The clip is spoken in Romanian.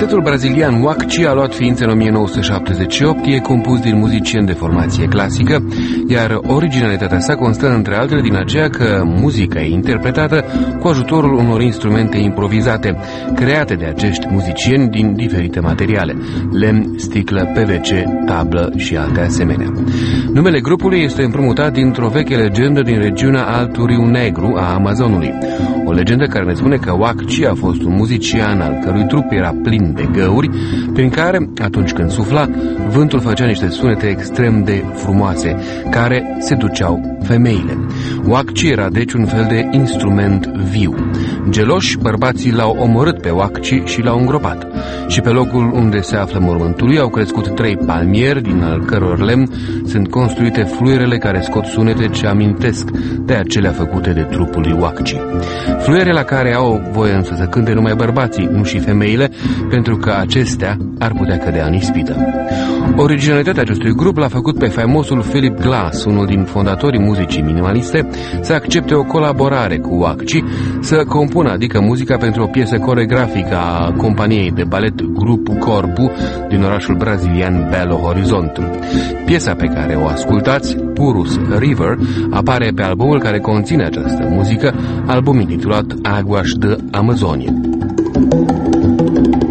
Quartetul brazilian Wakchi a luat ființă în 1978, e compus din muzicieni de formație clasică, iar originalitatea sa constă între altele din aceea că muzica e interpretată cu ajutorul unor instrumente improvizate, create de acești muzicieni din diferite materiale, lemn, sticlă, PVC, tablă și alte asemenea. Numele grupului este împrumutat dintr-o veche legendă din regiunea Altul Râu Negru a Amazonului. O legendă care ne spune că Wakchi a fost un muzician al cărui trup era plin de găuri, prin care, atunci când sufla, vântul făcea niște sunete extrem de frumoase, care seduceau femeile. Wakchi era deci un fel de instrument viu. Geloși, bărbații l-au omorât pe Wakchi și l-au îngropat. Și pe locul unde se află mormântul lui au crescut 3 palmieri, din al căror lemn sunt construite fluierele care scot sunete ce amintesc de acelea făcute de trupul lui Wakchi. Fluiere la care au voie însă să cânte numai bărbații, nu și femeile, pentru că acestea ar putea cădea în ispită. Originalitatea acestui grup l-a făcut pe faimosul Philip Glass, unul din fondatorii muzicii minimaliste, să accepte o colaborare cu Wakchi, să compună, adică muzica pentru o piesă coregrafică a companiei de balet Grupo Corpo din orașul brazilian Belo Horizonte. Piesa pe care o ascultați, Purus River, apare pe albumul care conține această muzică, album intitulat Águas de Amazônia.